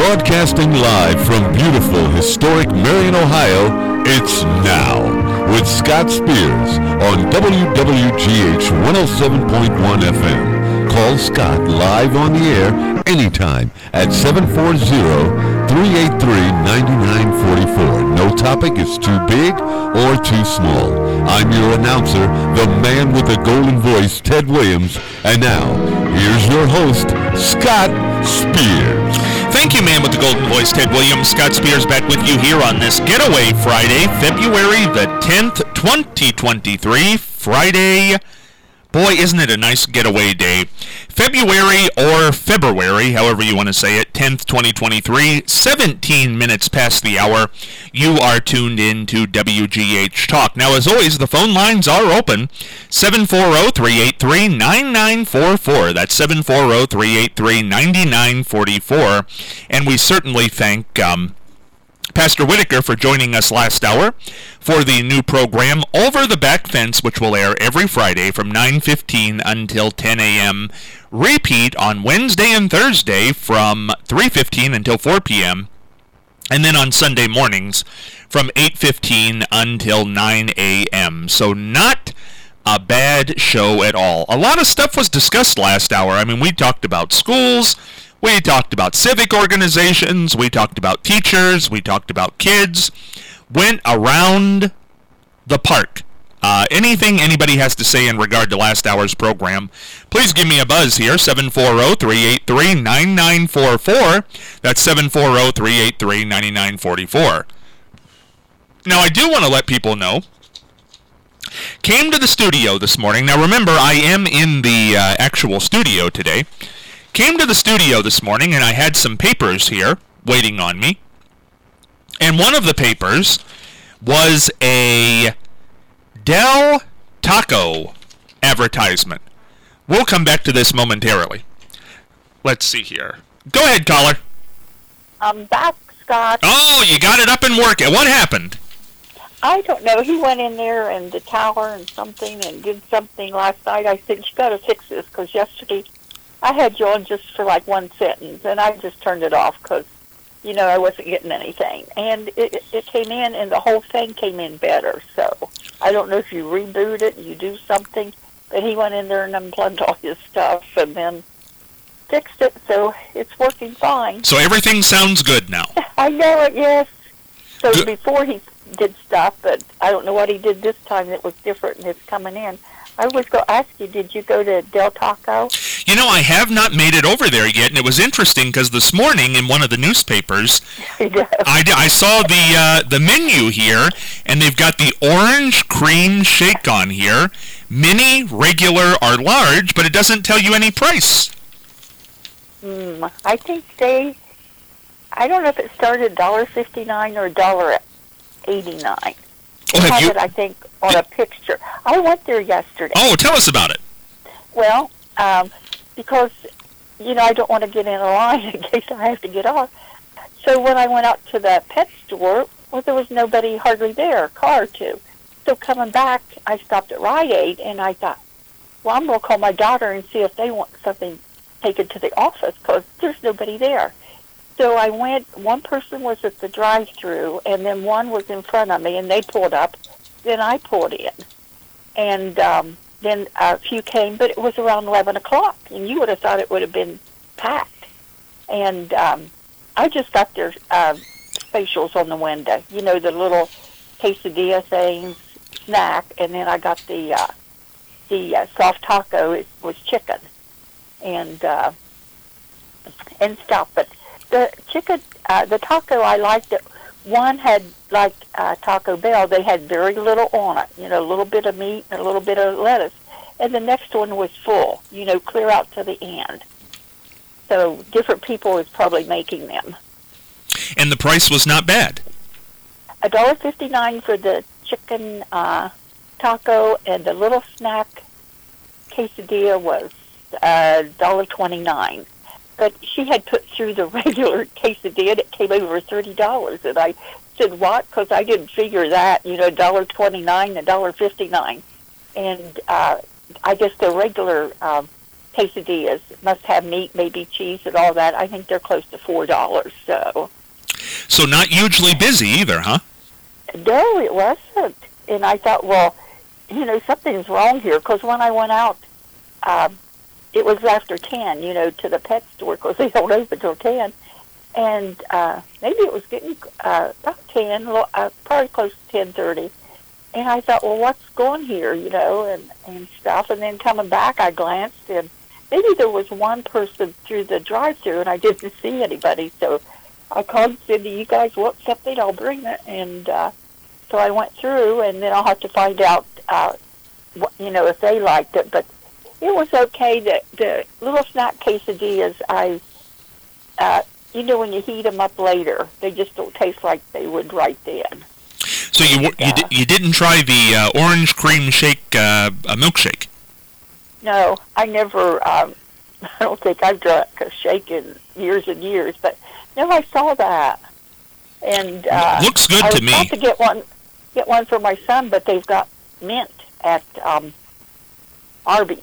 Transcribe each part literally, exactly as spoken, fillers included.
Broadcasting live from beautiful, historic Marion, Ohio, it's Now with Scott Spears on W W G H one oh seven point one F M. Call Scott live on the air anytime at seven four zero, three eight three, nine nine four four. No topic is too big or too small. I'm your announcer, the man with the golden voice, Ted Williams. And now, here's your host, Scott Spears. Thank you, man with the golden voice, Ted Williams. Scott Spears back with you here on this Getaway Friday, February the tenth, twenty twenty-three. Friday. Boy, isn't it a nice getaway day. February or February, however you want to say it, tenth, twenty twenty-three, seventeen minutes past the hour. You are tuned in to W G H Talk. Now, as always, the phone lines are open. seven four zero, three eight three, nine nine four four. That's seven four zero, three eight three, nine nine four four. And we certainly thank um, Pastor Whitaker for joining us last hour for the new program Over the Back Fence, which will air every Friday from nine fifteen until ten a.m. Repeat on Wednesday and Thursday from three fifteen until four p.m. And then on Sunday mornings from eight fifteen until nine a.m. So not a bad show at all. A lot of stuff was discussed last hour. I mean, we talked about schools. We talked about civic organizations, we talked about teachers, we talked about kids, went around the park. Uh, anything anybody has to say in regard to last hour's program, please give me a buzz here, seven four zero, three eight three, nine nine four four. That's seven four zero, three eight three, nine nine four four. Now, I do want to let people know, came to the studio this morning. Now, remember, I am in the uh, actual studio today. Came to the studio this morning, and I had some papers here waiting on me. And one of the papers was a Del Taco advertisement. We'll come back to this momentarily. Let's see here. Go ahead, caller. I'm back, Scott. Oh, you got it up and working. What happened? I don't know. He went in there and the tower and something and did something last night. I said, you got to fix this, because yesterday I had you on just for like one sentence, and I just turned it off because, you know, I wasn't getting anything. And it, it came in, and the whole thing came in better. So I don't know if you reboot it, you do something, but he went in there and unplugged all his stuff and then fixed it, so it's working fine. So everything sounds good now. I know it, yes. So Good. Before he did stuff, but I don't know what he did this time that was different, and it's coming in. I was going to ask you, did you go to Del Taco? You know, I have not made it over there yet, and it was interesting because this morning in one of the newspapers, I, I saw the uh, the menu here, and they've got the orange cream shake on here, mini, regular, or large, but it doesn't tell you any price. Mm, I think they, I don't know if it started one dollar fifty-nine or one dollar eighty-nine. Oh, have have you? it, I think, on a picture. I went there yesterday. Oh, tell us about it. Well, um, because, you know, I don't want to get in a line in case I have to get off. So when I went out to the pet store, well, there was nobody hardly there, a car or two. So coming back, I stopped at Rite Aid, and I thought, well, I'm going to call my daughter and see if they want something taken to the office, because there's nobody there. So I went, one person was at the drive-thru, and then one was in front of me, and they pulled up. Then I pulled in. And um, then a few came, but it was around eleven o'clock, and you would have thought it would have been packed. And um, I just got their uh, facials on the window, you know, the little quesadilla things, snack, and then I got the uh, the uh, soft taco. It was chicken and uh, and stuff, but the chicken, uh, the taco, I liked it. One had, like uh, Taco Bell, they had very little on it, you know, a little bit of meat and a little bit of lettuce. And the next one was full, you know, clear out to the end. So different people is probably making them. And the price was not bad. one dollar fifty-nine for the chicken uh, taco, and the little snack quesadilla was uh, one dollar twenty-nine. But she had put through the regular quesadilla, and it came over thirty dollars. And I said, what? Because I didn't figure that, you know, one dollar twenty-nine, one dollar fifty-nine. And uh, I guess the regular um, quesadillas. Must have meat, maybe cheese, and all that. I think they're close to four dollars. So, So not hugely busy either, huh? no, it wasn't. And I thought, well, you know, something's wrong here, because when I went out, um, it was after ten, you know, to the pet store, because they don't open till ten. And uh, maybe it was getting uh, about ten, uh, probably close to ten thirty. And I thought, well, what's going here, you know, and, and stuff. And then coming back, I glanced, and maybe there was one person through the drive-thru, and I didn't see anybody. So I called Cindy, you guys want something? I'll bring it. And uh, so I went through, and then I'll have to find out, uh, what, you know, if they liked it. But it was okay. The, the little snack quesadillas, I, uh, you know, when you heat them up later, they just don't taste like they would right then. So you you, Yeah. di- you didn't try the uh, orange cream shake, uh, a milkshake? No, I never, um, I don't think I've drunk a shake in years and years, but no, I saw that. And uh, Looks good I to was me. about to get one, get one for my son, but they've got mint at um, Arby's.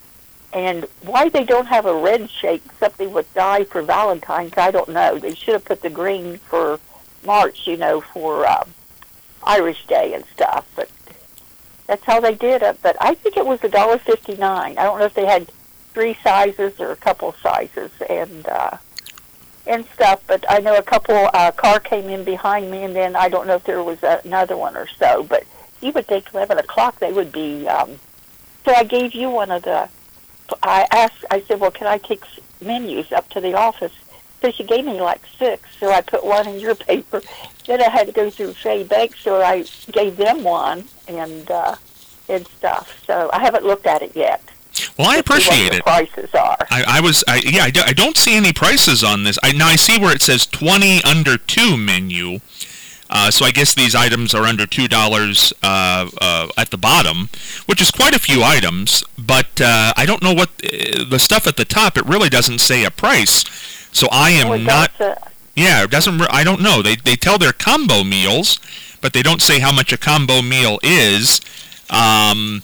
And why they don't have a red shake, something with dye for Valentine's, I don't know. They should have put the green for March, you know, for um, Irish Day and stuff. But that's how they did it. But I think it was a dollar fifty-nine. I don't know if they had three sizes or a couple sizes and uh, and stuff. But I know a couple uh, car came in behind me, and then I don't know if there was another one or so. But you would think eleven o'clock they would be. Um, so I gave you one of the. I asked. I said, "Well, can I take menus up to the office?" So she gave me like six. So I put one in your paper. Then I had to go through Faye Bank, so I gave them one and uh, and stuff. So I haven't looked at it yet. Well, I to see what appreciate the it. prices are. I, I was, I, yeah, I, do, I don't see any prices on this. I now I see where it says twenty under two menu. Uh, so I guess these items are under two dollars uh, uh, at the bottom, which is quite a few items. But uh, I don't know what uh, the stuff at the top. It really doesn't say a price. So I am Oh, it not. does, uh, Yeah, it doesn't. re- I don't know. They they tell their combo meals, but they don't say how much a combo meal is. Um,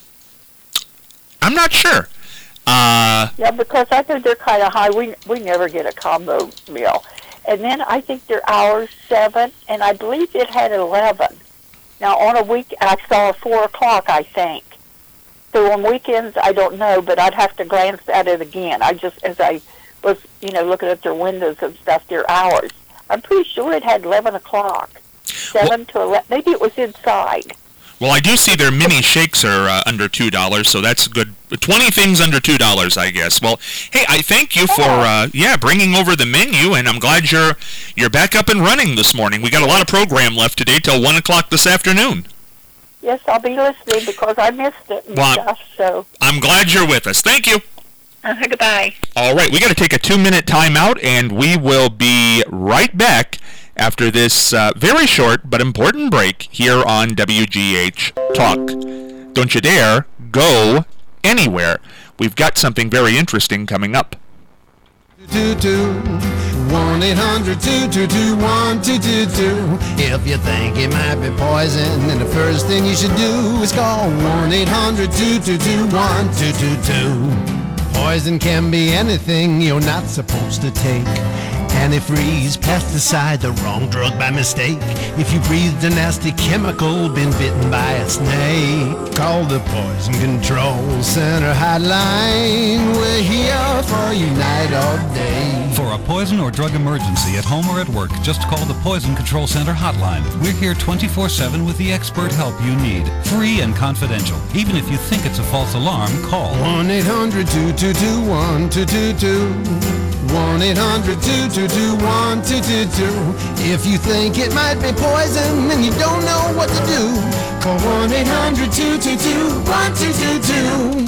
I'm not sure. Uh, Yeah, because I think they're kind of high. We we never get a combo meal. And then I think their hours seven, and I believe it had eleven. Now on a week, I saw four o'clock, I think. So on weekends, I don't know, but I'd have to glance at it again. I just, as I was, you know, looking at their windows and stuff, their hours. I'm pretty sure it had eleven o'clock, seven to eleven. Maybe it was inside. well, I do see their mini shakes are uh, under two dollars, so that's good. Twenty things under two dollars, I guess. Well, hey, I thank you for uh, yeah bringing over the menu, and I'm glad you're you're back up and running this morning. We got a lot of program left today till one o'clock this afternoon. Yes, I'll be listening because I missed it and Well, stuff. So I'm glad you're with us. Thank you. uh, goodbye. All right, we got to take a two-minute timeout, and we will be right back after this uh, very short but important break here on W G H Talk. Don't you dare go anywhere. We've got something very interesting coming up. two two one eight hundred two two two one two two two. If you think it might be poison, then the first thing you should do is call one eight hundred two two two one two two two. Poison can be anything you're not supposed to take. Antifreeze, pesticide, the wrong drug by mistake. If you breathed a nasty chemical, been bitten by a snake, call the Poison Control Center hotline. We're here for you night or day. For a poison or drug emergency at home or at work, just call the Poison Control Center hotline. We're here twenty-four seven with the expert help you need. Free and confidential. Even if you think it's a false alarm, call one eight hundred two two two one two two two. one eight hundred two two two one two two two. If you think it might be poison and you don't know what to do, call one eight hundred two two two one two two two.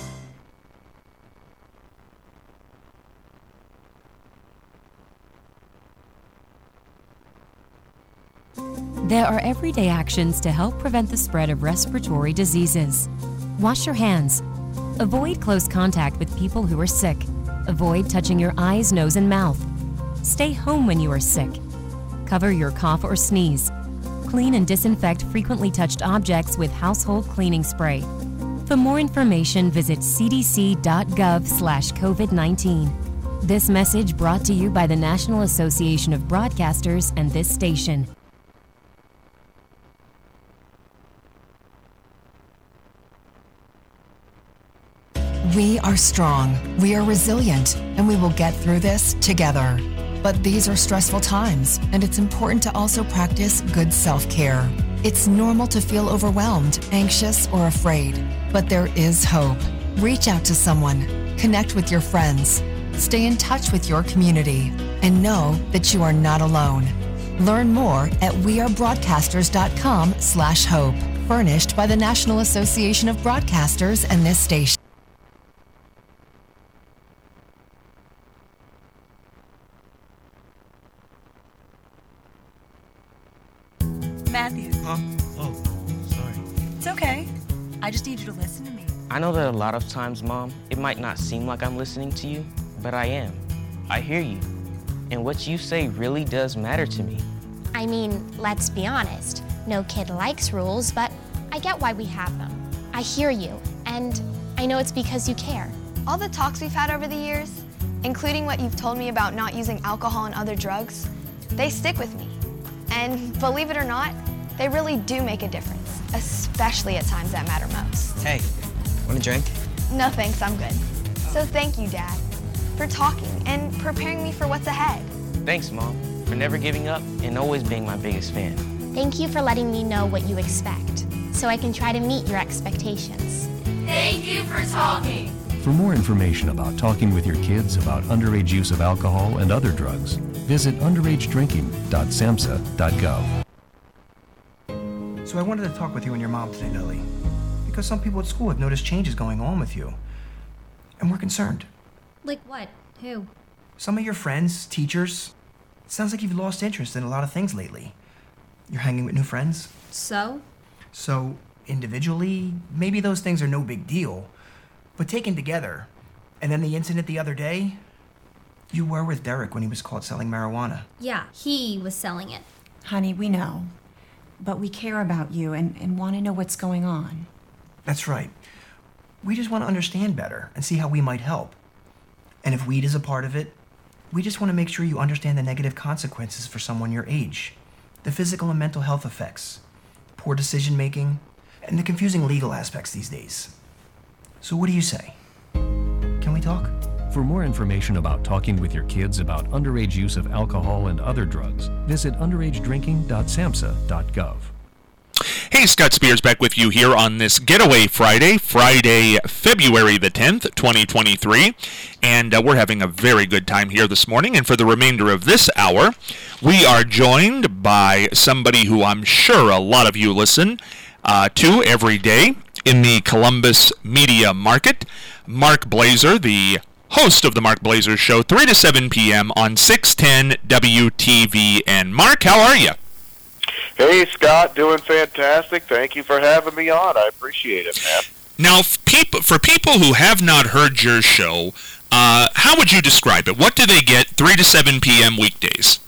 There are everyday actions to help prevent the spread of respiratory diseases. Wash your hands. Avoid close contact with people who are sick. Avoid touching your eyes, nose, and mouth. Stay home when you are sick. Cover your cough or sneeze. Clean and disinfect frequently touched objects with household cleaning spray. For more information, visit c d c dot gov slash covid nineteen. This message brought to you by the National Association of Broadcasters and this station. We are strong, we are resilient, and we will get through this together. But these are stressful times, and it's important to also practice good self-care. It's normal to feel overwhelmed, anxious, or afraid, but there is hope. Reach out to someone, connect with your friends, stay in touch with your community, and know that you are not alone. Learn more at wearebroadcasters.com slash hope, furnished by the National Association of Broadcasters and this station. Matthew. Huh? Oh, sorry. It's okay. I just need you to listen to me. I know that a lot of times, Mom, it might not seem like I'm listening to you, but I am. I hear you. And what you say really does matter to me. I mean, let's be honest. No kid likes rules, but I get why we have them. I hear you, and I know it's because you care. All the talks we've had over the years, including what you've told me about not using alcohol and other drugs, they stick with me. And believe it or not, they really do make a difference, especially at times that matter most. Hey, want a drink? No thanks, I'm good. So thank you, Dad, for talking and preparing me for what's ahead. Thanks, Mom, for never giving up and always being my biggest fan. Thank you for letting me know what you expect, so I can try to meet your expectations. Thank you for talking. For more information about talking with your kids about underage use of alcohol and other drugs, visit underage drinking dot samhsa dot gov. So I wanted to talk with you and your mom today, Lily, because some people at school have noticed changes going on with you, and we're concerned. Like what? Who? Some of your friends, teachers. It sounds like you've lost interest in a lot of things lately. You're hanging with new friends. So? So, individually, maybe those things are no big deal, but taken together, and then the incident the other day, you were with Derek when he was caught selling marijuana. Yeah, he was selling it. Honey, we know. But we care about you and, and want to know what's going on. That's right. We just want to understand better and see how we might help. And if weed is a part of it, we just want to make sure you understand the negative consequences for someone your age, the physical and mental health effects, poor decision making, and the confusing legal aspects these days. So what do you say? Can we talk? For more information about talking with your kids about underage use of alcohol and other drugs, visit underage drinking dot samhsa dot gov. Hey, Scott Spears back with you here on this Getaway Friday, Friday, February the tenth, twenty twenty-three, and uh, we're having a very good time here this morning, and for the remainder of this hour, we are joined by somebody who I'm sure a lot of you listen uh, to every day in the Columbus media market, Mark Blazer, the host of the Mark Blazer Show, three to seven p.m. on six ten W T V N. Mark, how are you? Hey, Scott, doing fantastic. Thank you for having me on. I appreciate it, man. Now, for people who have not heard your show, uh, how would you describe it? What do they get three to seven p.m. weekdays?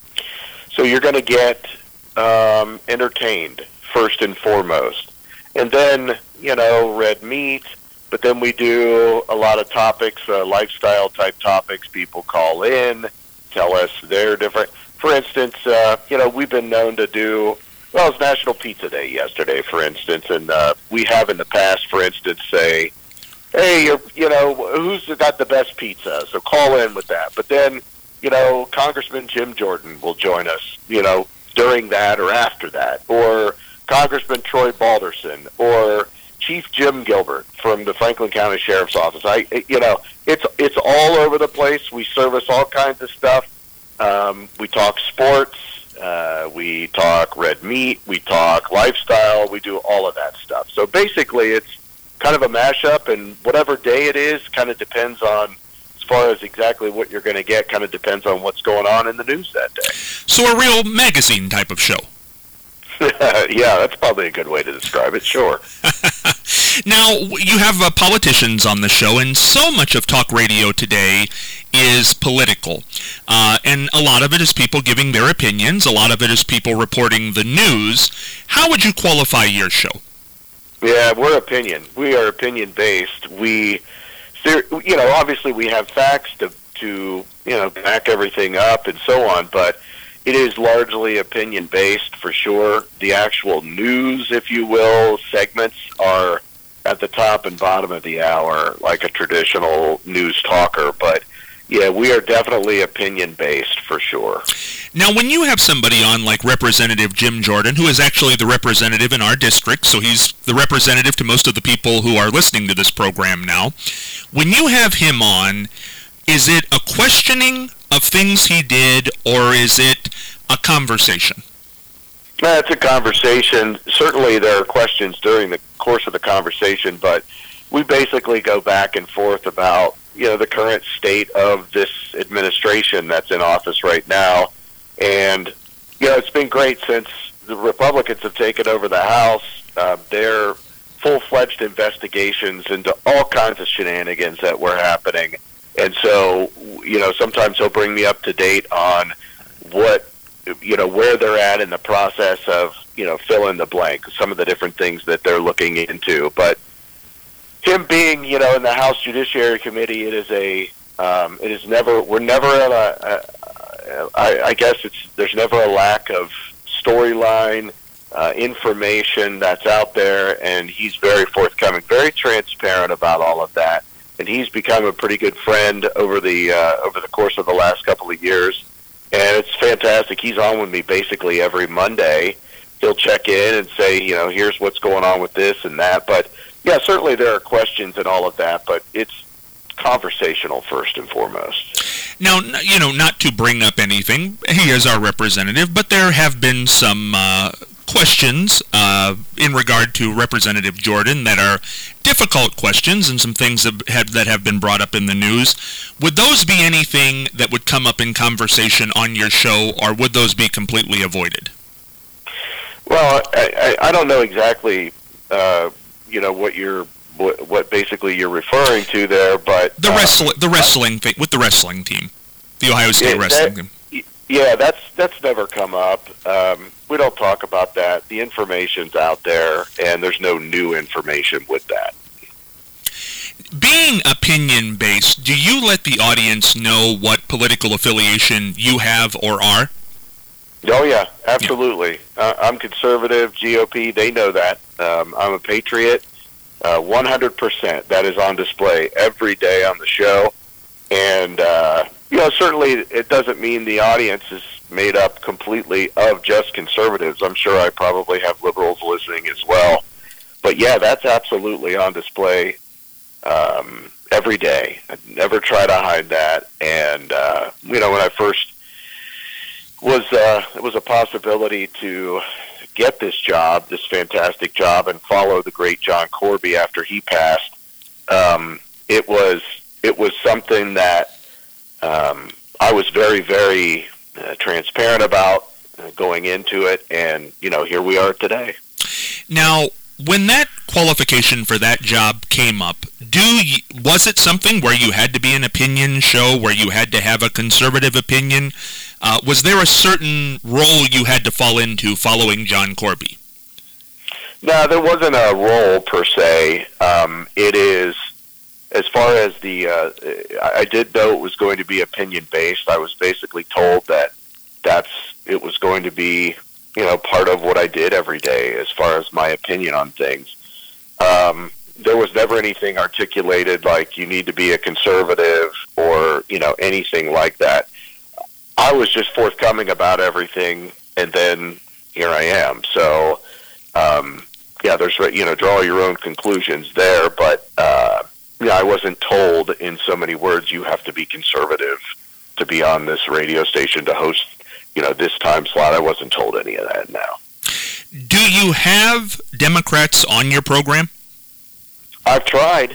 So you're going to get um, entertained, first and foremost. And then, you know, red meat. But then we do a lot of topics, uh, lifestyle-type topics. People call in, tell us they're different. For instance, uh, you know, we've been known to do, well, it was National Pizza Day yesterday, for instance, and uh, we have in the past, for instance, say, hey, you're, you know, who's got the best pizza? So call in with that. But then, you know, Congressman Jim Jordan will join us, you know, during that or after that, or Congressman Troy Balderson, or Chief Jim Gilbert from the Franklin County Sheriff's Office. I, you know, it's it's all over the place. We service all kinds of stuff. Um, we talk sports. Uh, we talk red meat. We talk lifestyle. We do all of that stuff. So basically, it's kind of a mashup, and whatever day it is kind of depends on, as far as exactly what you're going to get, kind of depends on what's going on in the news that day. So a real magazine type of show. Yeah, that's probably a good way to describe it, sure. Now, you have uh, politicians on the show, and so much of talk radio today is political. Uh, and a lot of it is people giving their opinions. A lot of it is people reporting the news. How would you qualify your show? Yeah, we're opinion. We are opinion-based. We, you know, obviously we have facts to, to, you know, back everything up and so on, but it is largely opinion-based for sure. The actual news, if you will, segments are at the top and bottom of the hour, like a traditional news talker, but yeah, we are definitely opinion-based for sure. Now, when you have somebody on like Representative Jim Jordan, who is actually the representative in our district, so he's the representative to most of the people who are listening to this program now, when you have him on, is it a questioning of things he did, or is it a conversation? No, it's a conversation. Certainly there are questions during the course of the conversation, but we basically go back and forth about, you know, the current state of this administration that's in office right now. And, you know, it's been great since the Republicans have taken over the House. Uh, their full-fledged investigations into all kinds of shenanigans that were happening. And so, you know, sometimes he'll bring me up to date on what, you know, where they're at in the process of, you know, fill in the blank, some of the different things that they're looking into. But him being, you know, in the House Judiciary Committee, it is a, um, it is never, we're never at a, a I, I guess it's, there's never a lack of storyline, uh, information that's out there, and he's very forthcoming, very transparent about all of that. And he's become a pretty good friend over the, uh, over the course of the last couple of years. And it's fantastic. He's on with me basically every Monday. He'll check in and say, you know, here's what's going on with this and that. But yeah, certainly there are questions and all of that, but it's conversational first and foremost. Now, you know, not to bring up anything, he is our representative, but there have been some uh, questions uh, in regard to Representative Jordan that are difficult questions and some things that have, that have been brought up in the news. Would those be anything that would come up in conversation on your show, or would those be completely avoided? Well, I, I, I don't know exactly, uh, you know, what you're, what, what basically you're referring to there, but the wrestling, um, the wrestling thing with the wrestling team, the Ohio State yeah, wrestling that, team. Yeah, that's that's never come up. Um, we don't talk about that. The information's out there, and there's no new information with that. Being opinion-based, do you let the audience know what political affiliation you have or are? Oh, yeah, absolutely. Yeah. Uh, I'm conservative, G O P, they know that. Um, I'm a patriot, uh, one hundred percent. That is on display every day on the show. And, uh, you know, certainly it doesn't mean the audience is made up completely of just conservatives. I'm sure I probably have liberals listening as well. But, yeah, that's absolutely on display um, every day. I never try to hide that. And, uh, you know, when I first was, uh, it was a possibility to get this job, this fantastic job, and follow the great John Corby after he passed, um, it was it was something that um, I was very, very uh, transparent about uh, going into it, and, you know, here we are today. Now, when that qualification for that job came up, do you, was it something where you had to be an opinion show, where you had to have a conservative opinion? Uh, was there a certain role you had to fall into following John Corby? No, there wasn't a role per se. Um, it is, as far as the, uh, I did know it was going to be opinion-based. I was basically told that that's, it was going to be, you know, part of what I did every day as far as my opinion on things. Um, there was never anything articulated like you need to be a conservative or, you know, anything like that. I was just forthcoming about everything, and then here I am. So, um, yeah, there's, you know, draw your own conclusions there, but, uh, yeah, I wasn't told in so many words you have to be conservative to be on this radio station to host, you know, this time slot. I wasn't told any of that now. Do you have Democrats on your program? I've tried.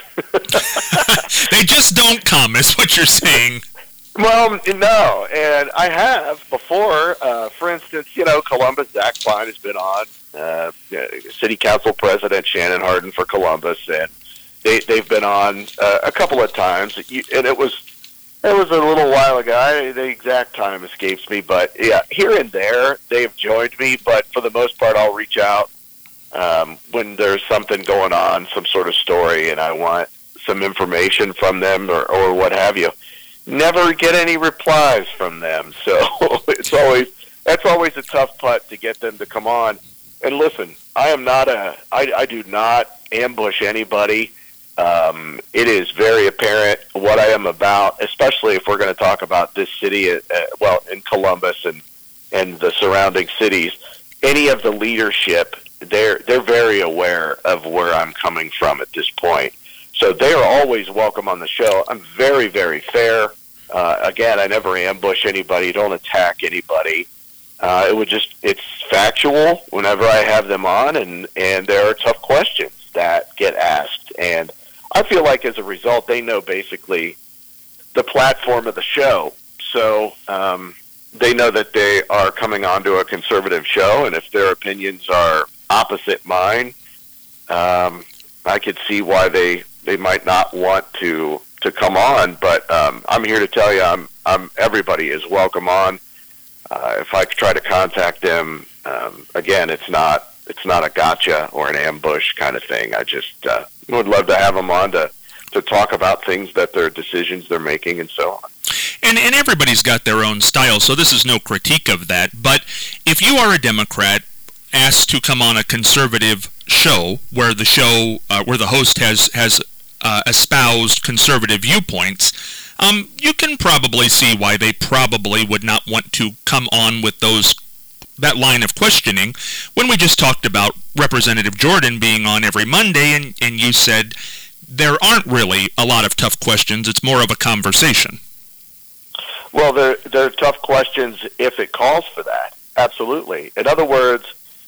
They just don't come, is what you're saying. Well, no, and I have before. Uh, for instance, you know, Columbus, Zach Klein has been on, uh, City Council President Shannon Hardin for Columbus, and they, they've been on uh, a couple of times, and it was it was a little while ago. I, the exact time escapes me, but yeah, here and there they've joined me, but for the most part, I'll reach out um, when there's something going on, some sort of story, and I want some information from them or, or what have you. Never get any replies from them. So it's always that's always a tough putt to get them to come on. And listen, I am not a I, I do not ambush anybody. Um, it is very apparent what I am about, especially if we're going to talk about this city, uh, well, in Columbus and, and the surrounding cities. Any of the leadership, they're they're very aware of where I'm coming from at this point. So they are always welcome on the show. I'm very, very fair. Uh, again, I never ambush anybody, don't attack anybody. Uh, it would just, it's factual whenever I have them on, and, and there are tough questions that get asked. And I feel like as a result, they know basically the platform of the show. So um, they know that they are coming onto a conservative show, and if their opinions are opposite mine, um, I could see why they, they might not want to to come on. But um, I'm here to tell you, I'm I'm everybody is welcome on. Uh, if I try to contact them, um, again, it's not it's not a gotcha or an ambush kind of thing. I just uh, would love to have them on to to talk about things that their decisions they're making and so on. And, and everybody's got their own style, so this is no critique of that. But if you are a Democrat asked to come on a conservative show where the show, uh, where the host has, has uh, espoused conservative viewpoints, um, you can probably see why they probably would not want to come on with those that line of questioning. When we just talked about Representative Jordan being on every Monday, and, and you said there aren't really a lot of tough questions, it's more of a conversation. Well, there, there are tough questions if it calls for that. Absolutely. In other words,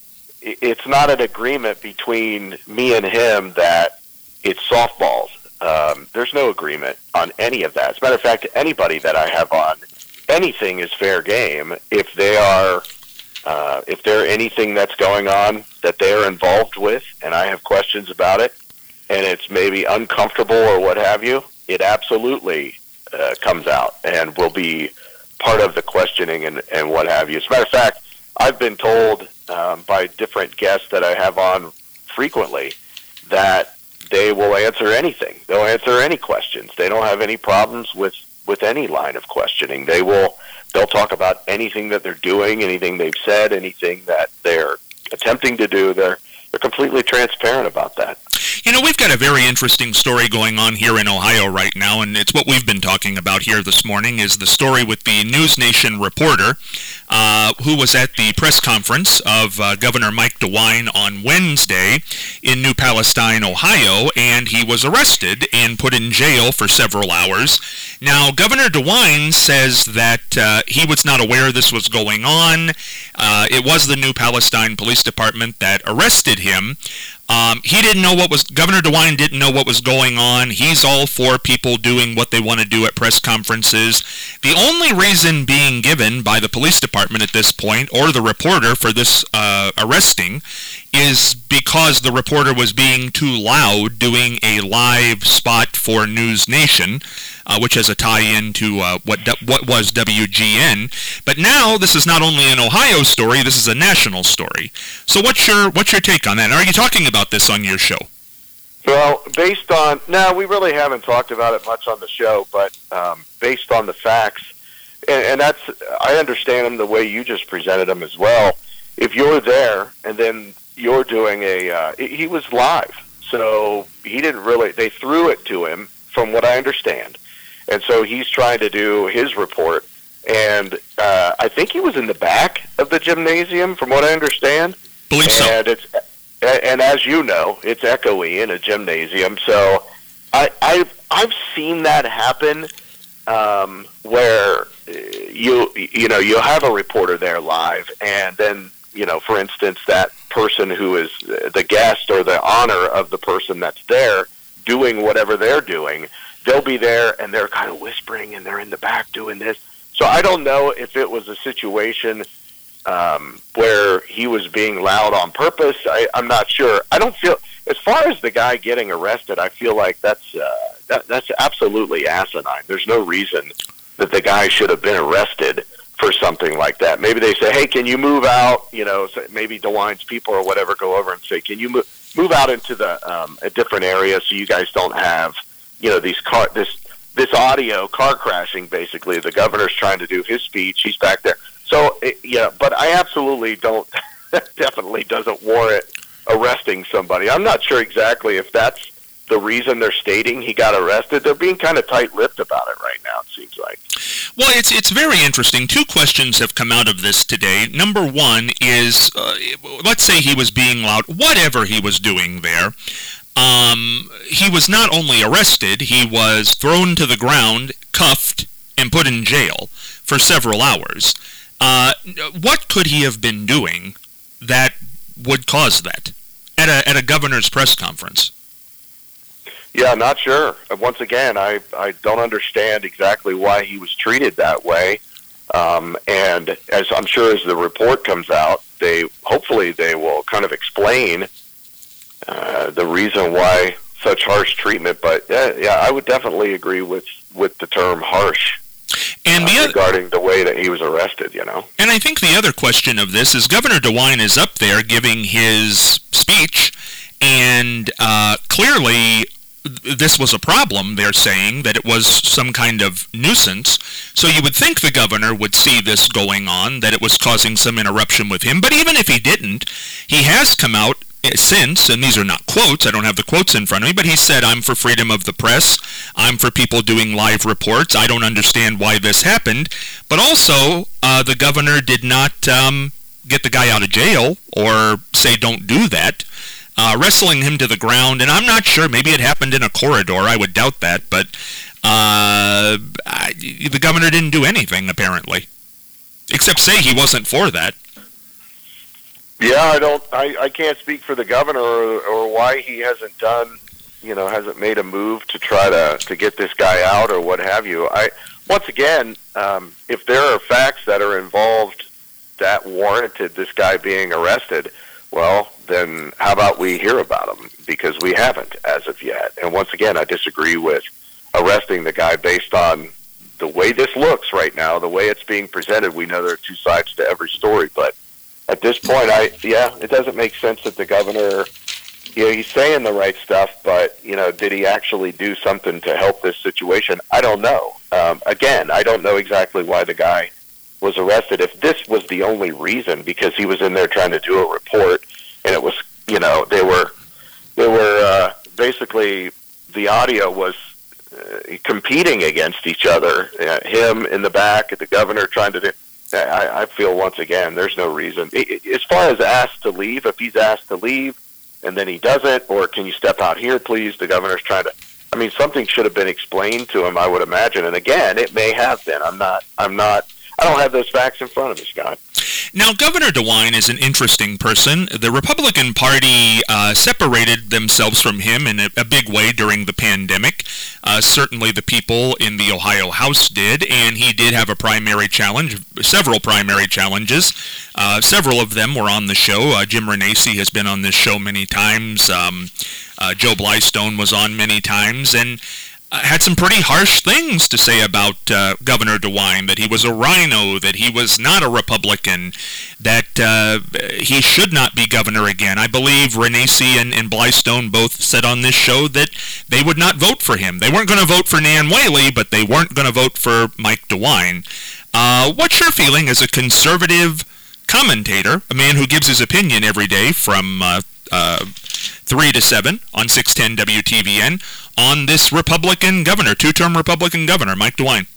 it's not an agreement between me and him that it's softballs. Um, there's no agreement on any of that. As a matter of fact, anybody that I have on, anything is fair game if they are, uh, if there anything that's going on that they're involved with, and I have questions about it, and it's maybe uncomfortable or what have you, it absolutely uh, comes out and will be part of the questioning and, and what have you. As a matter of fact, I've been told um, by different guests that I have on frequently that they will answer anything. They'll answer any questions. They don't have any problems with, with any line of questioning. They will, they'll talk about anything that they're doing, anything they've said, anything that they're attempting to do. They're, they're completely transparent about that. You know, we've got a very interesting story going on here in Ohio right now, and it's what we've been talking about here this morning, is the story with the News Nation reporter uh, who was at the press conference of uh, Governor Mike DeWine on Wednesday in New Palestine, Ohio, and he was arrested and put in jail for several hours. Now, Governor DeWine says that uh, he was not aware this was going on. Uh, it was the New Palestine Police Department that arrested him. Um, he didn't know what was, Governor DeWine didn't know what was going on. He's all for people doing what they want to do at press conferences. The only reason being given by the police department at this point, or the reporter for this uh, arresting, is because the reporter was being too loud doing a live spot for News Nation, uh, which has a tie-in to uh, what what was W G N. But now this is not only an Ohio story, this is a national story. So what's your what's your take on that? And are you talking about this on your show? Well, based on, no, we really haven't talked about it much on the show, but um, based on the facts, and, and that's, I understand them the way you just presented them as well. If you're there and then you're doing a, uh, he was live, so he didn't really, they threw it to him from what I understand. And so he's trying to do his report, and uh, I think he was in the back of the gymnasium from what I understand. Believe so. And it's, and as you know, it's echoey in a gymnasium. So I, I've I've seen that happen, um, where you you know you'll have a reporter there live, and then you know, for instance, that person who is the guest or the honor of the person that's there doing whatever they're doing, they'll be there and they're kind of whispering and they're in the back doing this. So I don't know if it was a situation Um, where he was being loud on purpose. I, I'm not sure. I don't feel, as far as the guy getting arrested, I feel like that's uh, that, that's absolutely asinine. There's no reason that the guy should have been arrested for something like that. Maybe they say, hey, can you move out? You know, so maybe DeWine's people or whatever go over and say, can you move move out into the um, a different area so you guys don't have, you know, these car this this audio car crashing. Basically, the governor's trying to do his speech. He's back there. So it, yeah, but I absolutely don't. That definitely doesn't warrant arresting somebody. I'm not sure exactly if that's the reason they're stating he got arrested. They're being kind of tight-lipped about it right now, it seems like. Well, it's it's very interesting. Two questions have come out of this today. Number one is, uh, let's say he was being loud, whatever he was doing there. Um, he was not only arrested, he was thrown to the ground, cuffed, and put in jail for several hours. Uh, what could he have been doing that would cause that at a at a governor's press conference? Yeah, not sure. Once again, I, I don't understand exactly why he was treated that way. Um, and as I'm sure as the report comes out, they hopefully they will kind of explain uh, the reason why such harsh treatment. But yeah, yeah, I would definitely agree with, with the term harsh. And uh, the regarding the way that he was arrested, you know. And I think the other question of this is Governor DeWine is up there giving his speech, and uh, clearly this was a problem. They're saying that it was some kind of nuisance. So you would think the governor would see this going on, that it was causing some interruption with him. But even if he didn't, he has come out since, and these are not quotes, I don't have the quotes in front of me, but he said, I'm for freedom of the press, I'm for people doing live reports, I don't understand why this happened. But also, uh, the governor did not um, get the guy out of jail or say don't do that. Uh, wrestling him to the ground, and I'm not sure, maybe it happened in a corridor, I would doubt that, but uh, I, the governor didn't do anything, apparently, except say he wasn't for that. Yeah, I don't, I, I can't speak for the governor or, or why he hasn't done, you know, hasn't made a move to try to, to get this guy out or what have you. I, once again, um, if there are facts that are involved that warranted this guy being arrested, well, then how about we hear about him? Because we haven't as of yet. And once again, I disagree with arresting the guy based on the way this looks right now, the way it's being presented. We know there are two sides to every story, but at this point, I yeah, it doesn't make sense that the governor, you know, he's saying the right stuff, but, you know, did he actually do something to help this situation? I don't know. Um, again, I don't know exactly why the guy was arrested. If this was the only reason, because he was in there trying to do a report, and it was, you know, they were, they were uh, basically, the audio was uh, competing against each other. Uh, him in the back, the governor trying to do, I, I feel once again, there's no reason. As far as asked to leave, if he's asked to leave and then he doesn't, or can you step out here, please, the governor's trying to, I mean, something should have been explained to him, I would imagine. And again, it may have been. I'm not, I'm not, I don't have those facts in front of me, Scott. Now, Governor DeWine is an interesting person. The Republican Party uh, separated themselves from him in a, a big way during the pandemic. Uh, certainly the people in the Ohio House did, and he did have a primary challenge, several primary challenges. Uh, several of them were on the show. Uh, Jim Renacci has been on this show many times. Um, uh, Joe Blystone was on many times, and Uh, had some pretty harsh things to say about uh, Governor DeWine, that he was a rhino, that he was not a Republican, that uh, he should not be governor again. I believe Renacci and, and Blystone both said on this show that they would not vote for him. They weren't going to vote for Nan Whaley, but they weren't going to vote for Mike DeWine. Uh, what's your feeling as a conservative commentator, a man who gives his opinion every day from uh, uh, three to seven on six ten W T V N, on this Republican governor, two-term Republican governor, Mike DeWine?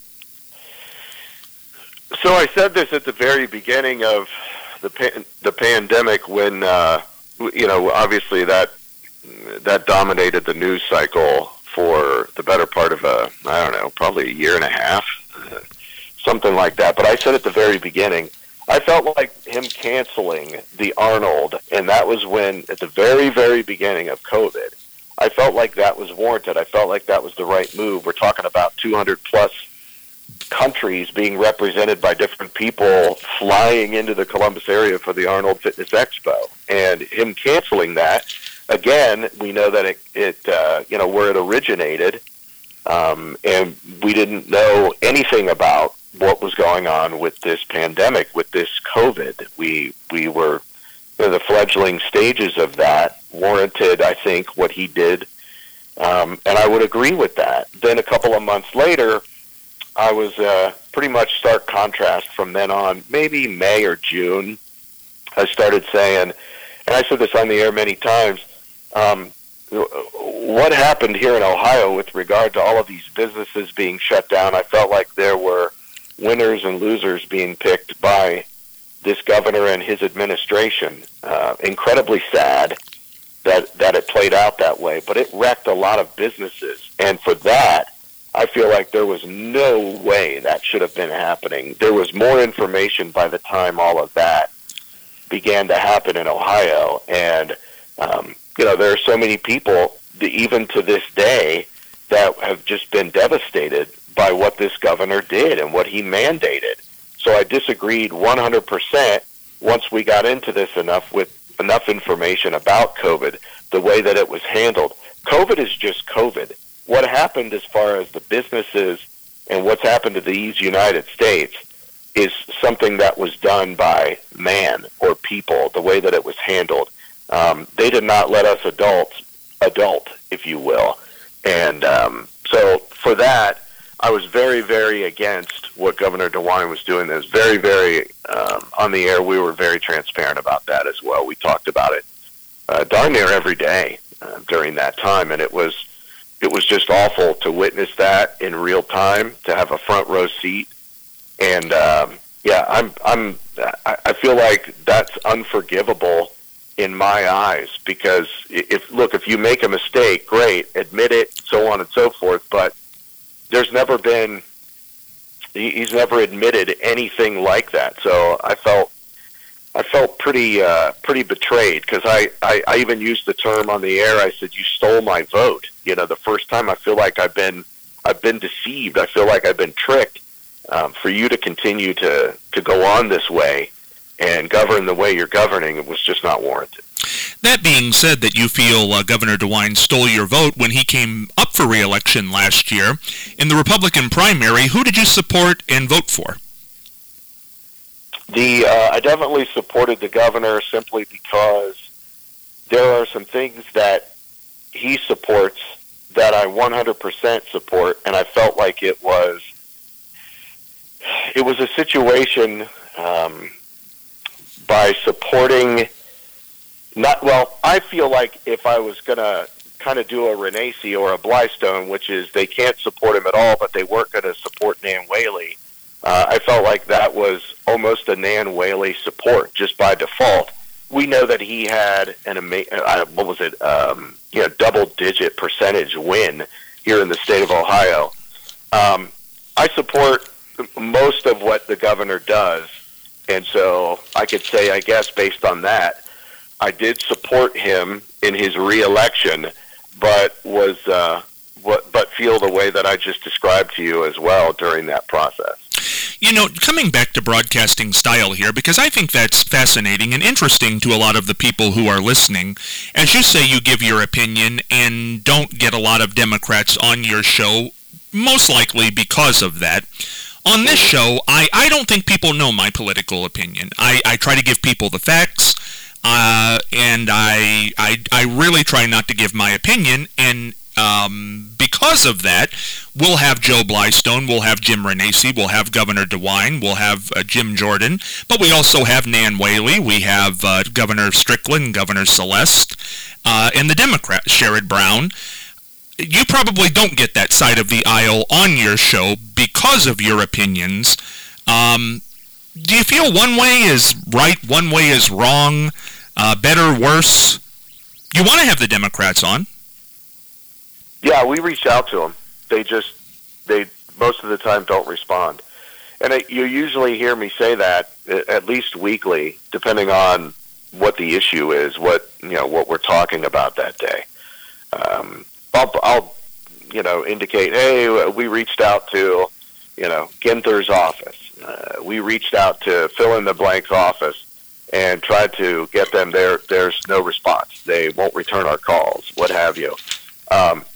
So I said this at the very beginning of the pan- the pandemic when, uh, you know, obviously that that dominated the news cycle for the better part of a, I don't know, probably a year and a half, something like that. But I said at the very beginning, I felt like him canceling the Arnold, and that was when, at the very, very beginning of COVID, I felt like that was warranted. I felt like that was the right move. We're talking about two hundred plus countries being represented by different people flying into the Columbus area for the Arnold Fitness Expo. And him canceling that, again, we know that it, it uh, you know, where it originated, um, and we didn't know anything about what was going on with this pandemic, with this COVID. We we were in the fledgling stages of that, warranted, I think, what he did, um, and I would agree with that. Then a couple of months later, I was uh, pretty much stark contrast from then on. Maybe May or June, I started saying, and I said this on the air many times, um, what happened here in Ohio with regard to all of these businesses being shut down? I felt like there were winners and losers being picked by this governor and his administration. Uh, incredibly sad that, that it played out that way, but it wrecked a lot of businesses. And for that, I feel like there was no way that should have been happening. There was more information by the time all of that began to happen in Ohio. And, um, you know, there are so many people, even to this day, that have just been devastated by what this governor did and what he mandated. So I disagreed one hundred percent once we got into this enough with enough information about COVID, the way that it was handled. COVID is just COVID. What happened as far as the businesses and what's happened to these United States is something that was done by man or people, the way that it was handled. Um, they did not let us adults adult, if you will. And um, so for that, I was very, very against what Governor DeWine was doing. It was very, very, um, on the air, we were very transparent about that as well. We talked about it uh, darn near every day uh, during that time, and it was it was just awful to witness that in real time, to have a front row seat. And, um, yeah, I'm, I'm, I feel like that's unforgivable in my eyes, because if, look, if you make a mistake, great, admit it, so on and so forth, but there's never been, he's never admitted anything like that. So I felt, I felt pretty, uh, pretty betrayed, because I, I, I even used the term on the air. I said, "You stole my vote." You know, the first time I feel like I've been, I've been deceived. I feel like I've been tricked. Um, for you to continue to, to go on this way and govern the way you're governing, it was just not warranted. That being said, that you feel uh, Governor DeWine stole your vote when he came up for re-election last year. In the Republican primary, who did you support and vote for? The uh, I definitely supported the governor simply because there are some things that he supports that I one hundred percent support, and I felt like it was it was a situation um, by supporting not well. I feel like if I was going to kind of do a Renacci or a Blystone, which is they can't support him at all, but they weren't going to support Nan Whaley. Uh, I felt like that was almost a Nan Whaley support just by default. We know that he had an amazing, uh, what was it, um, you know, double-digit percentage win here in the state of Ohio. Um, I support most of what the governor does, and so I could say, I guess, based on that, I did support him in his re-election, but was, uh, what, but feel the way that I just described to you as well during that process. You know, coming back to broadcasting style here, because I think that's fascinating and interesting to a lot of the people who are listening. As you say, you give your opinion and don't get a lot of Democrats on your show, most likely because of that. On this show, I, I don't think people know my political opinion. I, I try to give people the facts, uh, and I, I, I really try not to give my opinion, and Um, because of that, we'll have Joe Blystone, we'll have Jim Renacci, we'll have Governor DeWine, we'll have uh, Jim Jordan, but we also have Nan Whaley, we have uh, Governor Strickland, Governor Celeste, uh, and the Democrat, Sherrod Brown. You probably don't get that side of the aisle on your show because of your opinions. Um, do you feel one way is right, one way is wrong, uh, better, worse? You want to have the Democrats on. Yeah, we reach out to them. They just, they most of the time don't respond. And it, you usually hear me say that at least weekly, depending on what the issue is, what, you know, what we're talking about that day. Um, I'll, I'll, you know, indicate, hey, we reached out to, you know, Ginther's office. Uh, we reached out to fill in the blank's office and tried to get them there. There's no response. They won't return our calls, what have you. Um,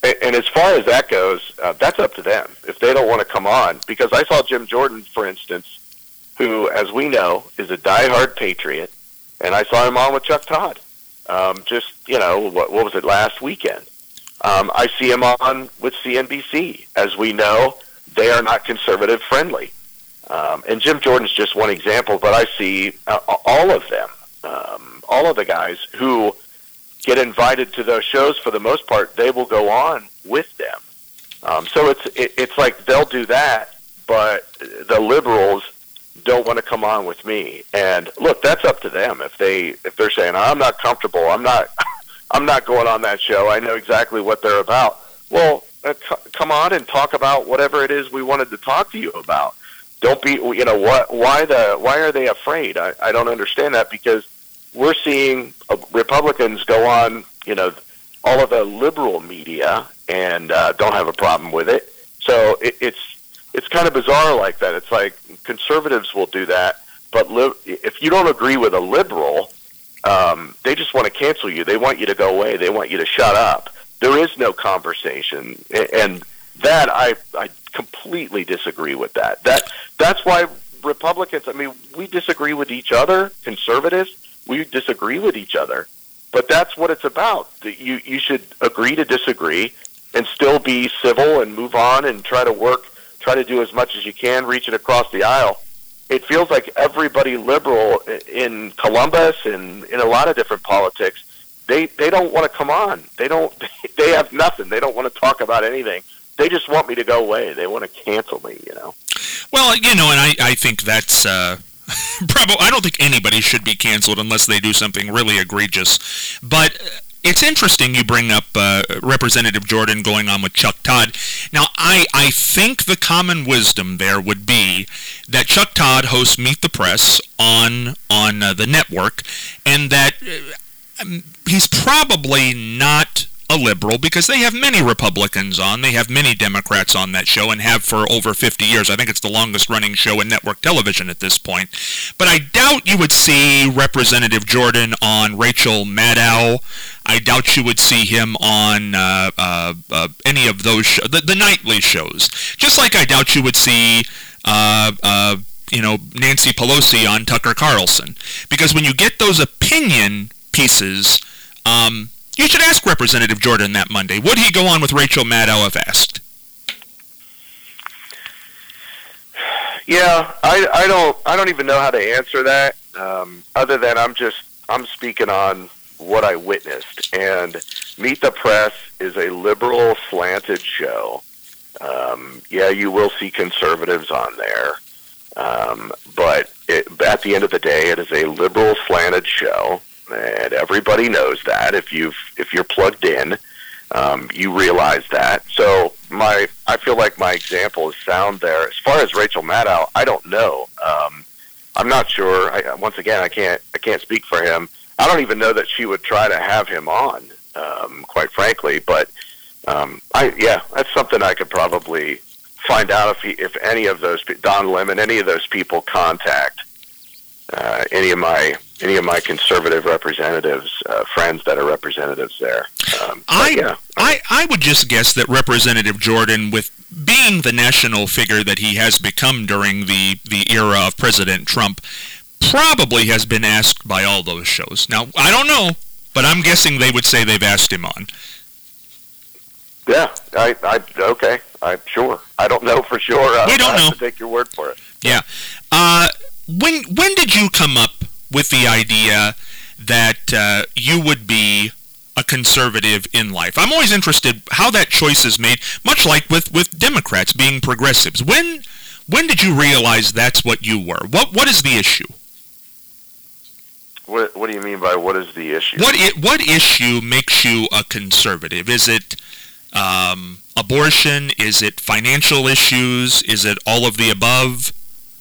a- and as far as that goes, uh, that's up to them if they don't want to come on. Because I saw Jim Jordan, for instance, who, as we know, is a diehard Patriot, and I saw him on with Chuck Todd. Um, just, you know, what, what was it, last weekend? Um, I see him on with C N B C. As we know, they are not conservative friendly. Um, and Jim Jordan's just one example, but I see uh, all of them, um, all of the guys who get invited to those shows. For the most part, they will go on with them. Um, so it's it, it's like they'll do that, but the liberals don't want to come on with me. And look, that's up to them. If they if they're saying I'm not comfortable, I'm not I'm not going on that show. I know exactly what they're about. Well, uh, c- come on and talk about whatever it is we wanted to talk to you about. Don't be, you know, what? Why the? Why are they afraid? I, I don't understand that, because we're seeing uh, Republicans go on, you know, all of the liberal media and uh, don't have a problem with it. So it, it's it's kind of bizarre like that. It's like conservatives will do that, but li- if you don't agree with a liberal, um, they just want to cancel you. They want you to go away. They want you to shut up. There is no conversation, and that I I completely disagree with that. That that's why Republicans, I mean, we disagree with each other. Conservatives, we disagree with each other. But that's what it's about. You you should agree to disagree and still be civil and move on and try to work, try to do as much as you can, reaching across the aisle. It feels like everybody liberal in Columbus and in a lot of different politics, they they don't want to come on. They don't. They have nothing. They don't want to talk about anything. They just want me to go away. They want to cancel me, you know. Well, you know, and I, I think that's uh, probably, I don't think anybody should be canceled unless they do something really egregious. But it's interesting you bring up uh, Representative Jordan going on with Chuck Todd. Now, I, I think the common wisdom there would be that Chuck Todd hosts Meet the Press on, on uh, the network, and that uh, he's probably not a liberal, because they have many Republicans on. They have many Democrats on that show and have for over fifty years. I think it's the longest running show in network television at this point. But I doubt you would see Representative Jordan on Rachel Maddow. I doubt you would see him on uh, uh, uh, any of those shows, the, the nightly shows. Just like I doubt you would see uh, uh, you know, Nancy Pelosi on Tucker Carlson. Because when you get those opinion pieces, um, you should ask Representative Jordan that Monday. Would he go on with Rachel Maddow if asked? Yeah, I, I don't I don't even know how to answer that. Um, other than I'm just I'm speaking on what I witnessed. And Meet the Press is a liberal slanted show. Um, yeah, you will see conservatives on there, um, but it, at the end of the day, it is a liberal slanted show. And everybody knows that. If you've if you're plugged in, um, you realize that. So my I feel like my example is sound there. As far as Rachel Maddow, I don't know. Um, I'm not sure. I, once again, I can't I can't speak for him. I don't even know that she would try to have him on, um, quite frankly. But um, I yeah, that's something I could probably find out if he, if any of those Don Lemon, any of those people contact uh, any of my. any of my conservative representatives, uh, friends that are representatives there. Um, I, yeah. I I would just guess that Representative Jordan, with being the national figure that he has become during the, the era of President Trump, probably has been asked by all those shows. Now, I don't know, but I'm guessing they would say they've asked him on. Yeah, I, I okay, I'm sure. I don't know for sure. I, we don't I have know. to take your word for it. Yeah. Uh, when when did you come up with the idea that uh, you would be a conservative in life? I'm always interested how that choice is made, much like with, with Democrats being progressives. When when did you realize that's what you were? What What is the issue? What What do you mean by what is the issue? What I, What issue makes you a conservative? Is it um, abortion? Is it financial issues? Is it all of the above?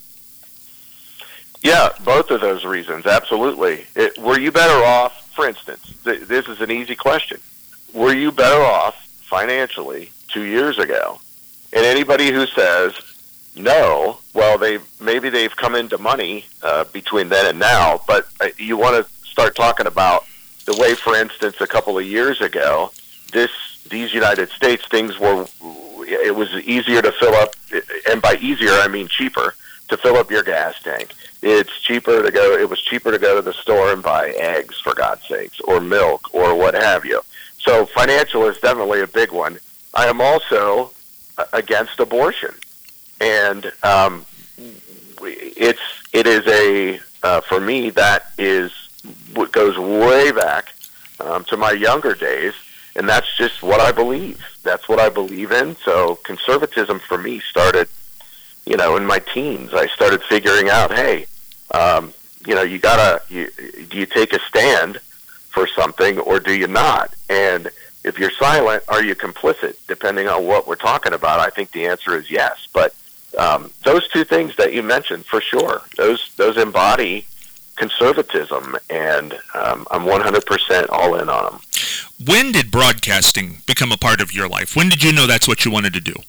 Yeah, both of those reasons, absolutely. It, were you better off, for instance, th- this is an easy question. Were you better off financially two years ago? And anybody who says no, well, they maybe they've come into money uh, between then and now, but uh, you want to start talking about the way, for instance, a couple of years ago, this these United States, things were, it was easier to fill up, and by easier, I mean cheaper, to fill up your gas tank. It's cheaper to go, it was cheaper to go to the store and buy eggs, for God's sakes, or milk, or what have you. So financial is definitely a big one. I am also against abortion. And um, it's, it is a, uh, for me, that is, what goes way back um, to my younger days, and that's just what I believe. That's what I believe in. So conservatism for me started, you know, in my teens. I started figuring out, hey, um, you know, you gotta, you, do you take a stand for something or do you not? And if you're silent, are you complicit? Depending on what we're talking about, I think the answer is yes. But um, those two things that you mentioned, for sure, those those embody conservatism, and um, I'm one hundred percent all in on them. When did broadcasting become a part of your life? When did you know that's what you wanted to do?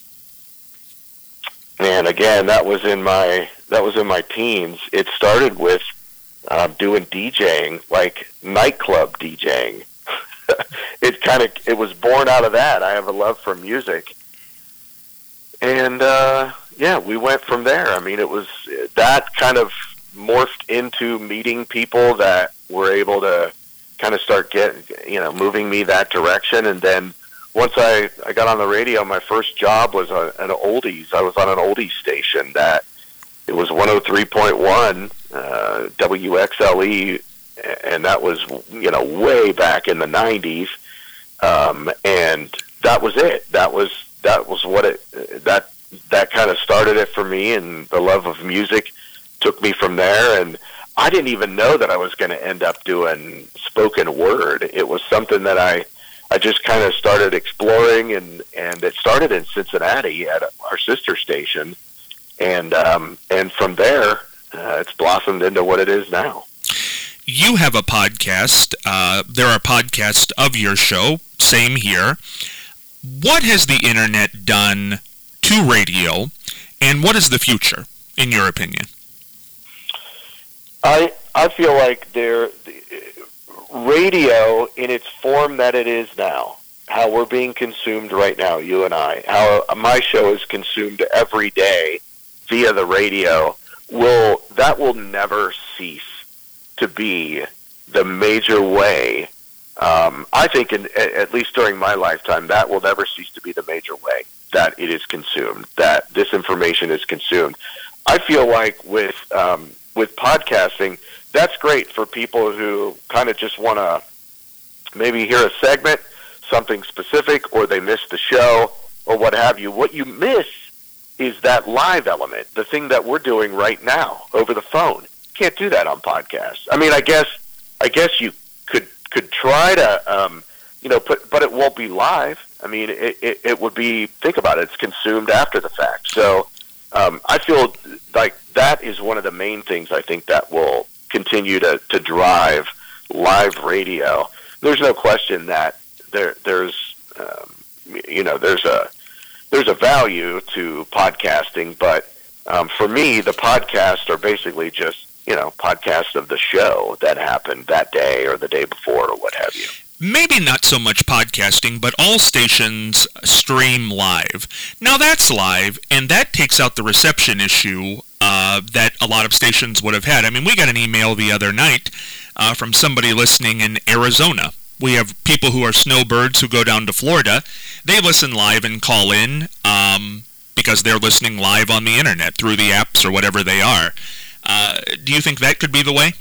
And again, that was in my that was in my teens. It started with uh, doing DJing, like nightclub DJing. It kind of it was born out of that. I have a love for music, and uh, yeah, we went from there. I mean, it was that kind of morphed into meeting people that were able to kind of start getting, you know, moving me that direction. And then once I, I got on the radio, my first job was on an oldies. I was on an oldies station that it was one oh three point one uh, W X L E, and that was, you know, way back in the nineties. Um, and that was it. That was that was what it that that kind of started it for me, and the love of music took me from there. And I didn't even know that I was going to end up doing spoken word. It was something that I I just kind of started exploring, and, and it started in Cincinnati at our sister station, and um, and from there uh, it's blossomed into what it is now. You have a podcast. Uh, there are podcasts of your show. Same here. What has the internet done to radio, and what is the future, in your opinion? I I feel like there, radio in its form that it is now, how we're being consumed right now, you and I, how my show is consumed every day via the radio, will that will never cease to be the major way. Um, I think, in, at least during my lifetime, that will never cease to be the major way that it is consumed, that this information is consumed. I feel like with um, with podcasting, that's great for people who kind of just want to maybe hear a segment, something specific, or they miss the show, or what have you. What you miss is that live element, the thing that we're doing right now over the phone. Can't do that on podcasts. I mean, I guess, I guess you could could try to, um, you know, put, but it won't be live. I mean, it, it, it would be. Think about it; it's consumed after the fact. So, um, I feel like that is one of the main things I think that will continue to, to drive live radio. There's no question that there there's, um, you know, there's a there's a value to podcasting, but um, for me, the podcasts are basically just, you know, podcasts of the show that happened that day or the day before or what have you. Maybe not so much podcasting, but all stations stream live. Now that's live, and that takes out the reception issue uh, that a lot of stations would have had. I mean, we got an email the other night uh, from somebody listening in Arizona. We have people who are snowbirds who go down to Florida. They listen live and call in um, because they're listening live on the internet through the apps or whatever they are. Uh, do you think that could be the way?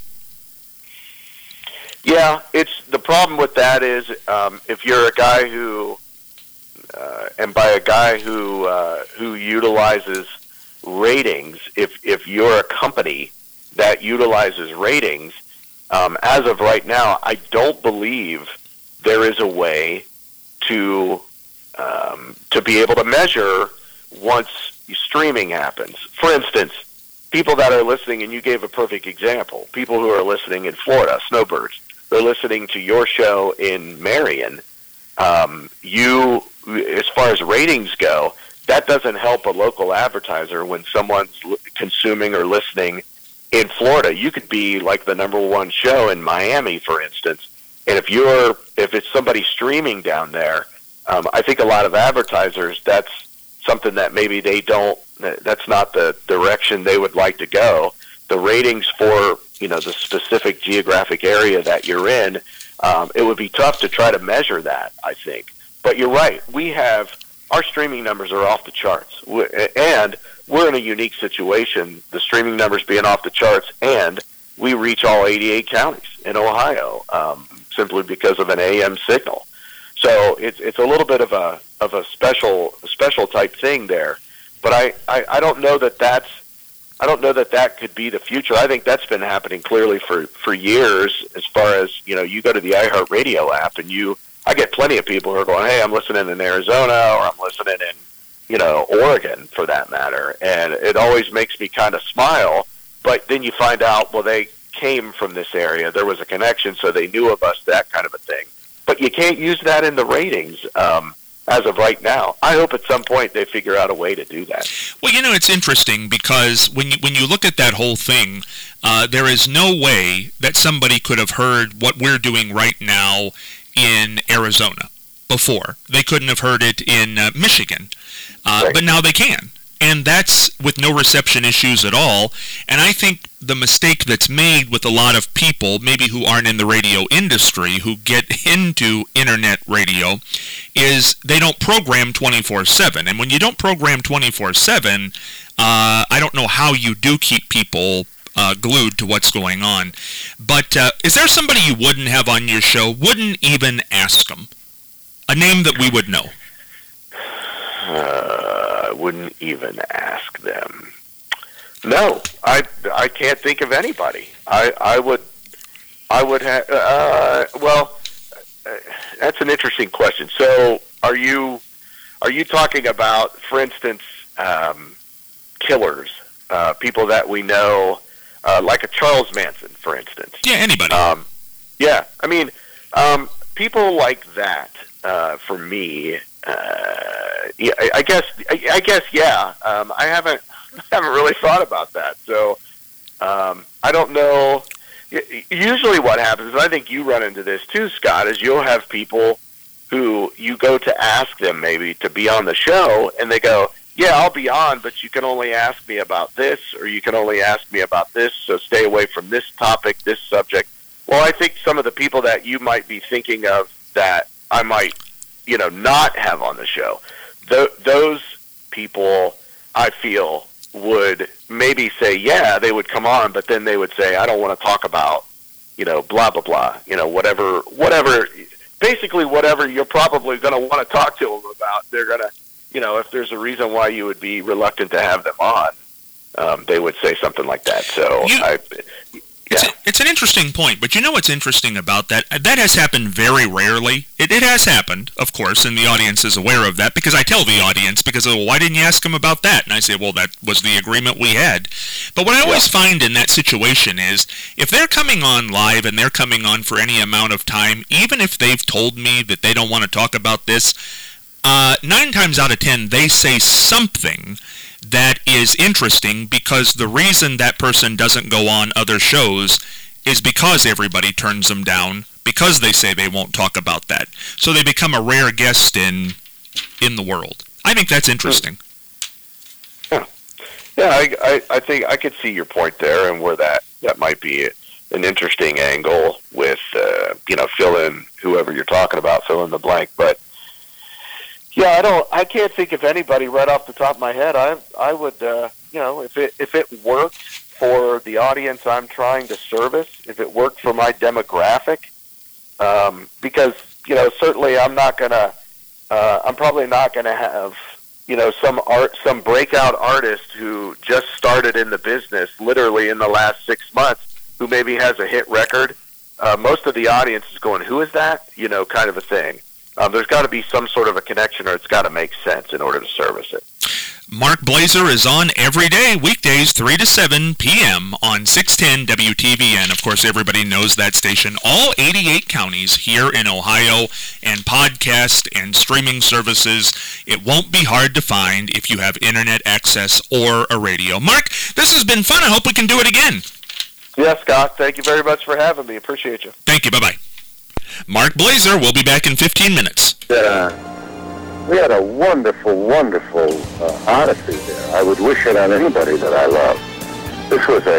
Yeah, it's the problem with that is um, if you're a guy who, uh, and by a guy who uh, who utilizes ratings, if if you're a company that utilizes ratings, um, as of right now, I don't believe there is a way to um, to be able to measure once streaming happens. For instance, people that are listening, and you gave a perfect example, people who are listening in Florida, snowbirds, they're listening to your show in Marion. Um, you, as far as ratings go, that doesn't help a local advertiser when someone's l- consuming or listening in Florida. You could be like the number one show in Miami, for instance, and if you're if it's somebody streaming down there, Um, I think a lot of advertisers, that's something that maybe they don't, that's not the direction they would like to go. The ratings for, you know, the specific geographic area that you're in, um, it would be tough to try to measure that, I think. But you're right. We have, our streaming numbers are off the charts. we and we're in a unique situation, the streaming numbers being off the charts, and we reach all eighty-eight counties in Ohio um, simply because of an A M signal. So it's it's a little bit of a of a special special type thing there, but I, I, I don't know that that's I don't know that that could be the future. I think that's been happening clearly for, for years. As far as, you know, you go to the iHeartRadio app and you I get plenty of people who are going, hey, I'm listening in Arizona, or I'm listening in, you know, Oregon for that matter, and it always makes me kind of smile. But then you find out, well, they came from this area, there was a connection, so they knew of us, that kind of a thing. But you can't use that in the ratings um, as of right now. I hope at some point they figure out a way to do that. Well, you know, it's interesting because when you when you look at that whole thing, uh, there is no way that somebody could have heard what we're doing right now in Arizona before. They couldn't have heard it in uh, Michigan, uh, right. But now they can. And that's with no reception issues at all. And I think the mistake that's made with a lot of people, maybe who aren't in the radio industry, who get into internet radio, is they don't program twenty-four seven. And when you don't program twenty-four seven, uh, I don't know how you do keep people uh, glued to what's going on. But uh, is there somebody you wouldn't have on your show, wouldn't even ask them? A name that we would know. Uh, I wouldn't even ask them. No, I, I can't think of anybody. I I would I would have. Uh, well, uh, that's an interesting question. So, are you are you talking about, for instance, um, killers, uh, people that we know, uh, like a Charles Manson, for instance? Yeah, anybody. Um, yeah, I mean, um, people like that. Uh, for me. Uh, yeah, I, I guess. I, I guess. Yeah. Um, I haven't. I haven't really thought about that. So um, I don't know. Usually, what happens, and I think you run into this too, Scott, is you'll have people who you go to ask them maybe to be on the show, and they go, "Yeah, I'll be on, but you can only ask me about this, or you can only ask me about this. So stay away from this topic, this subject." Well, I think some of the people that you might be thinking of that I might, you know, not have on the show, Th- those people, I feel, would maybe say, yeah, they would come on, but then they would say, I don't want to talk about, you know, blah, blah, blah, you know, whatever, whatever, basically whatever you're probably going to want to talk to them about. They're going to, you know, if there's a reason why you would be reluctant to have them on, um, they would say something like that. So you- I... It's, a, it's an interesting point, but you know what's interesting about that? That has happened very rarely. It, it has happened, of course, and the audience is aware of that, because I tell the audience, because, well, why didn't you ask them about that? And I say, well, that was the agreement we had. But what I always yeah. find in that situation is, if they're coming on live and they're coming on for any amount of time, even if they've told me that they don't want to talk about this, uh, nine times out of ten, they say something that is interesting, because the reason that person doesn't go on other shows is because everybody turns them down, because they say they won't talk about that. So they become a rare guest in in the world. I think that's interesting. Yeah, yeah I, I, I think I could see your point there, and where that, that might be an interesting angle with, uh, you know, fill in whoever you're talking about, fill in the blank. But yeah, I don't. I can't think of anybody right off the top of my head. I I would, uh, you know, if it if it worked for the audience I'm trying to service, if it worked for my demographic, um, because you know, certainly I'm not gonna. Uh, I'm probably not gonna have, you know, some art, some breakout artist who just started in the business, literally in the last six months, who maybe has a hit record. Uh, most of the audience is going, "Who is that?" You know, kind of a thing. Um, there's got to be some sort of a connection, or it's got to make sense in order to service it. Mark Blazer is on every day, weekdays, three to seven p.m. on six ten W T V N. Of course, everybody knows that station. All eighty-eight counties here in Ohio, and podcast and streaming services. It won't be hard to find if you have internet access or a radio. Mark, this has been fun. I hope we can do it again. Yes, Scott. Thank you very much for having me. Appreciate you. Thank you. Bye-bye. Mark Blazer will be back in fifteen minutes. Uh. We had a wonderful, wonderful uh, odyssey there. I would wish it on anybody that I love. This was a